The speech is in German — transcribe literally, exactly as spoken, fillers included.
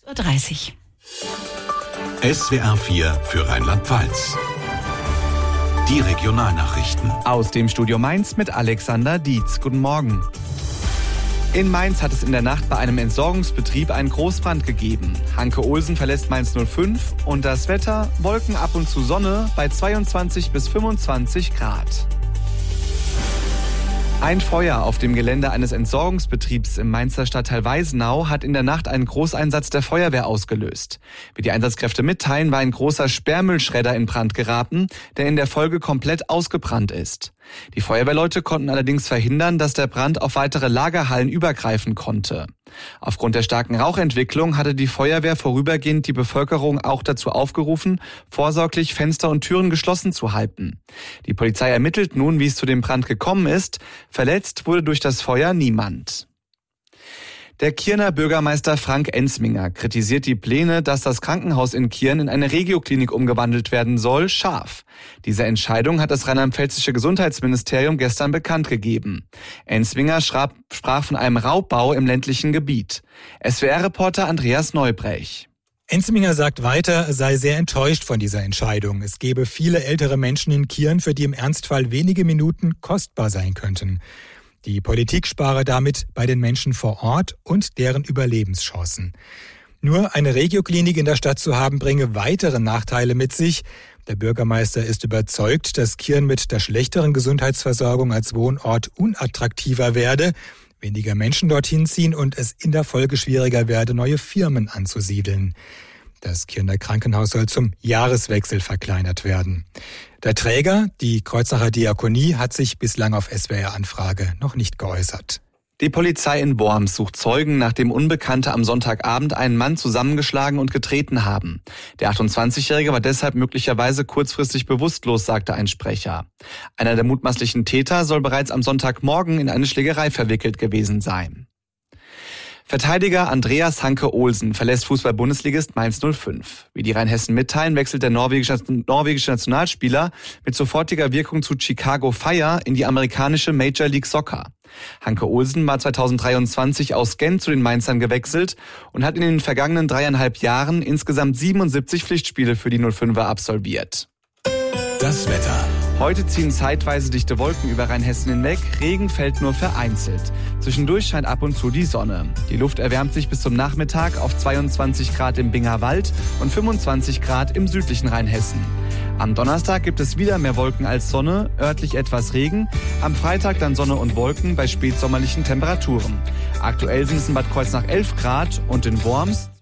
Uhr dreißig. S W R vier für Rheinland-Pfalz. Die Regionalnachrichten. Aus dem Studio Mainz mit Alexander Dietz. Guten Morgen. In Mainz hat es in der Nacht bei einem Entsorgungsbetrieb einen Großbrand gegeben. Hanke Olsen verlässt Mainz null fünf und das Wetter, Wolken ab und zu Sonne bei zweiundzwanzig bis fünfundzwanzig Grad. Ein Feuer auf dem Gelände eines Entsorgungsbetriebs im Mainzer Stadtteil Weisenau hat in der Nacht einen Großeinsatz der Feuerwehr ausgelöst. Wie die Einsatzkräfte mitteilen, war ein großer Sperrmüllschredder in Brand geraten, der in der Folge komplett ausgebrannt ist. Die Feuerwehrleute konnten allerdings verhindern, dass der Brand auf weitere Lagerhallen übergreifen konnte. Aufgrund der starken Rauchentwicklung hatte die Feuerwehr vorübergehend die Bevölkerung auch dazu aufgerufen, vorsorglich Fenster und Türen geschlossen zu halten. Die Polizei ermittelt nun, wie es zu dem Brand gekommen ist. Verletzt wurde durch das Feuer niemand. Der Kirner Bürgermeister Frank Ensminger kritisiert die Pläne, dass das Krankenhaus in Kirn in eine Regioklinik umgewandelt werden soll, scharf. Diese Entscheidung hat das rheinland-pfälzische Gesundheitsministerium gestern bekannt gegeben. Ensminger sprach von einem Raubbau im ländlichen Gebiet. S W R-Reporter Andreas Neubrech. Ensminger sagt weiter, er sei sehr enttäuscht von dieser Entscheidung. Es gebe viele ältere Menschen in Kirn, für die im Ernstfall wenige Minuten kostbar sein könnten. Die Politik spare damit bei den Menschen vor Ort und deren Überlebenschancen. Nur eine Regioklinik in der Stadt zu haben, bringe weitere Nachteile mit sich. Der Bürgermeister ist überzeugt, dass Kirn mit der schlechteren Gesundheitsversorgung als Wohnort unattraktiver werde, weniger Menschen dorthin ziehen und es in der Folge schwieriger werde, neue Firmen anzusiedeln. Das Kirner Krankenhaus soll zum Jahreswechsel verkleinert werden. Der Träger, die Kreuznacher Diakonie, hat sich bislang auf S W R-Anfrage noch nicht geäußert. Die Polizei in Worms sucht Zeugen, nachdem Unbekannte am Sonntagabend einen Mann zusammengeschlagen und getreten haben. Der achtundzwanzigjährige war deshalb möglicherweise kurzfristig bewusstlos, sagte ein Sprecher. Einer der mutmaßlichen Täter soll bereits am Sonntagmorgen in eine Schlägerei verwickelt gewesen sein. Verteidiger Andreas Hanke Olsen verlässt Fußball-Bundesligist Mainz null fünf. Wie die Rheinhessen mitteilen, wechselt der norwegische, norwegische Nationalspieler mit sofortiger Wirkung zu Chicago Fire in die amerikanische Major League Soccer. Hanke Olsen war zweitausenddreiundzwanzig aus Gent zu den Mainzern gewechselt und hat in den vergangenen dreieinhalb Jahren insgesamt siebenundsiebzig Pflichtspiele für die null fünfer absolviert. Das Wetter. Heute ziehen zeitweise dichte Wolken über Rheinhessen hinweg, Regen fällt nur vereinzelt. Zwischendurch scheint ab und zu die Sonne. Die Luft erwärmt sich bis zum Nachmittag auf zweiundzwanzig Grad im Bingerwald und fünfundzwanzig Grad im südlichen Rheinhessen. Am Donnerstag gibt es wieder mehr Wolken als Sonne, örtlich etwas Regen. Am Freitag dann Sonne und Wolken bei spätsommerlichen Temperaturen. Aktuell sind es in Bad Kreuznach elf Grad und in Worms